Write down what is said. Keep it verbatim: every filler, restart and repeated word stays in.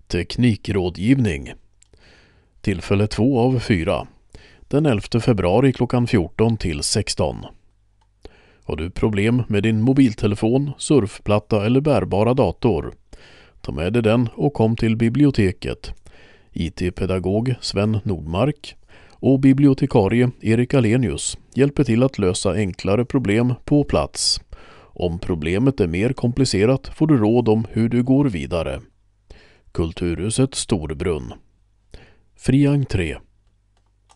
Teknikrådgivning. Tillfälle två av fyra. Den elfte februari klockan fjorton till sexton. Har du problem med din mobiltelefon, surfplatta eller bärbara dator? Ta med dig den och kom till biblioteket. I T-pedagog Sven Nordmark och bibliotekarie Erik Alenius hjälper till att lösa enklare problem på plats. Om problemet är mer komplicerat får du råd om hur du går vidare. Kulturhuset Storbrunn. Fri entré.